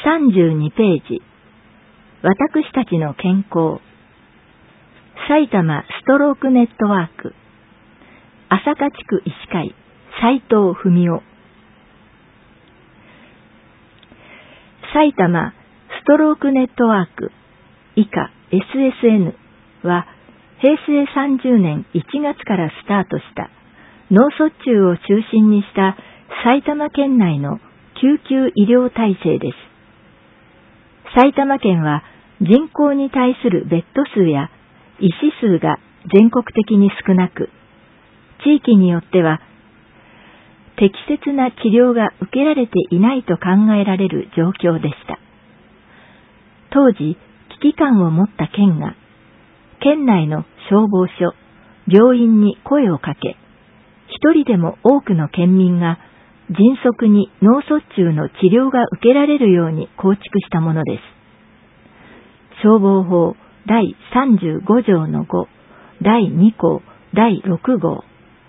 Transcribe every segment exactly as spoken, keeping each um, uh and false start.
さんじゅうにページ、私たちの健康。埼玉ストロークネットワーク。朝霞地区医師会、斉藤文夫。埼玉ストロークネットワーク、以下 エスエスエヌ は、へいせいさんじゅうねんいちがつからスタートした脳卒中を中心にした埼玉県内の救急医療体制です。埼玉県は人口に対するベッド数や医師数が全国的に少なく、地域によっては適切な治療が受けられていないと考えられる状況でした。当時、危機感を持った県が、県内の消防署、病院に声をかけ、一人でも多くの県民が迅速に脳卒中の治療が受けられるように構築したものです。消防法だいさんじゅうごじょうのご、だいにこう、だいろくごう。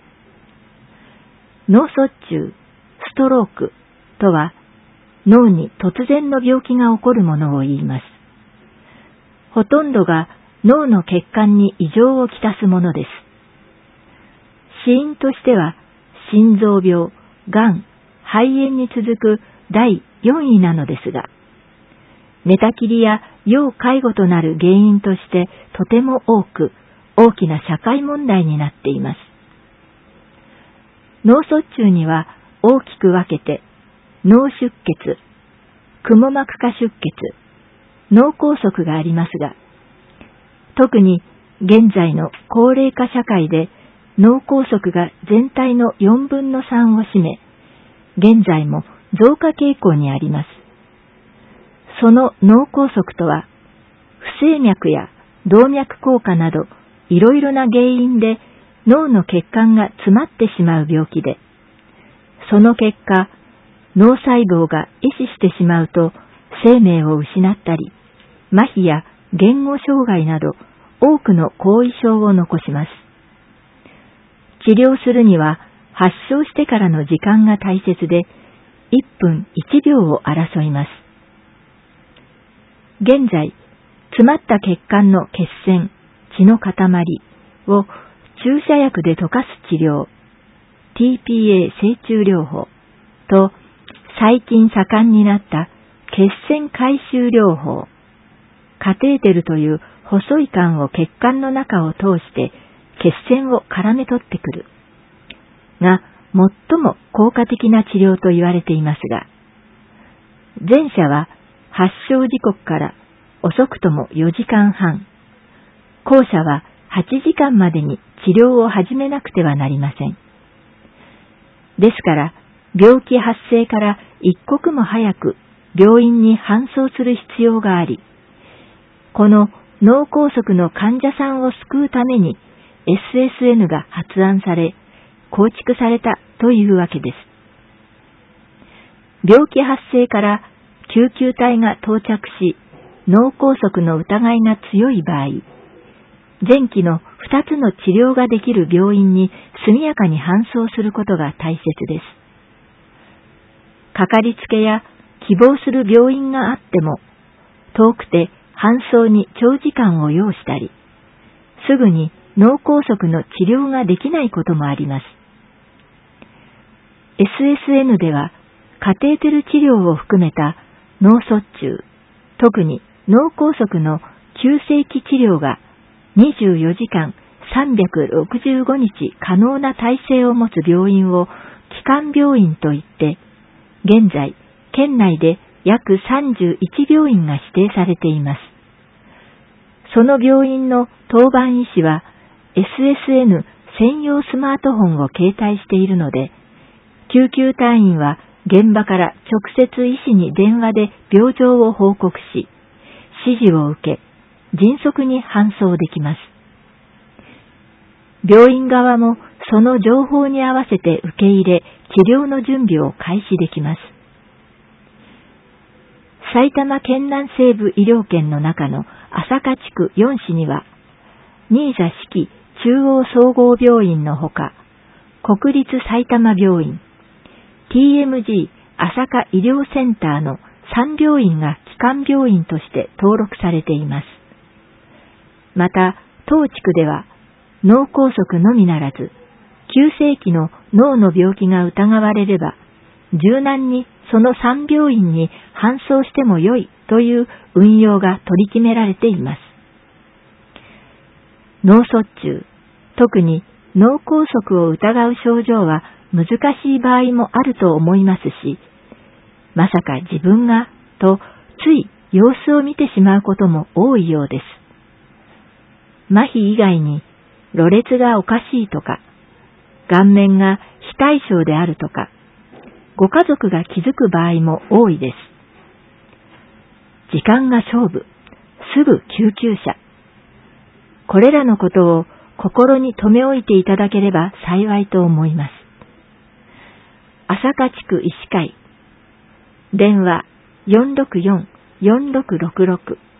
脳卒中、ストロークとは、脳に突然の病気が起こるものを言います。ほとんどが脳の血管に異常をきたすものです。死因としては、心臓病、がん、肺炎に続くだいよんいなのですが、寝たきりや要介護となる原因としてとても多く、大きな社会問題になっています。脳卒中には大きく分けて、脳出血、くも膜下出血、脳梗塞がありますが、特に現在の高齢化社会で脳梗塞が全体のよんぶんのさんを占め、現在も増加傾向にあります。その脳梗塞とは、不整脈や動脈硬化などいろいろな原因で脳の血管が詰まってしまう病気で、その結果、脳細胞が壊死してしまうと生命を失ったり、麻痺や言語障害など多くの後遺症を残します。治療するには発症してからの時間が大切で、いっぷんいちびょうを争います。現在、詰まった血管の血栓、血の塊を注射薬で溶かす治療、ティーピーエー 静注療法と、最近盛んになった血栓回収療法、カテーテルという細い管を血管の中を通して血栓を絡め取ってくるが、最も効果的な治療と言われていますが、前者は発症時刻から遅くともよじかんはん、後者ははちじかんまでに治療を始めなくてはなりません。ですから、病気発生から一刻も早く病院に搬送する必要があり、この脳梗塞の患者さんを救うために エスエスエヌ が発案され、構築されたというわけです。病気発生から救急隊が到着し、脳梗塞の疑いが強い場合、前期のふたつの治療ができる病院に速やかに搬送することが大切です。かかりつけや希望する病院があっても、遠くて搬送に長時間を要したり、すぐに脳梗塞の治療ができないこともあります。エスエスエヌ では、カテーテル治療を含めた脳卒中、特に脳梗塞の急性期治療がにじゅうよじかんさんびゃくろくじゅうごにち可能な体制を持つ病院を基幹病院といって、現在、県内で約さんじゅういちびょういんが指定されています。その病院の当番医師は エスエスエヌ 専用スマートフォンを携帯しているので、救急隊員は現場から直接医師に電話で病状を報告し、指示を受け、迅速に搬送できます。病院側もその情報に合わせて受け入れ、治療の準備を開始できます。埼玉県南西部医療圏の中の朝霞地区よんしには、新座四季中央総合病院のほか、国立埼玉病院、ティーエムジー 朝霞医療センターのさん病院が基幹病院として登録されています。また、当地区では脳梗塞のみならず、急性期の脳の病気が疑われれば、柔軟にそのさん病院に搬送してもよいという運用が取り決められています。脳卒中、特に脳梗塞を疑う症状は難しい場合もあると思いますし、まさか自分がとつい様子を見てしまうことも多いようです。麻痺以外に、ろれつがおかしいとか、顔面が非対称であるとか、ご家族が気づく場合も多いです。時間が勝負、すぐ救急車。これらのことを心に留め置いていただければ幸いと思います。朝霞地区医師会、電話 よんろくよん よんろくろくろく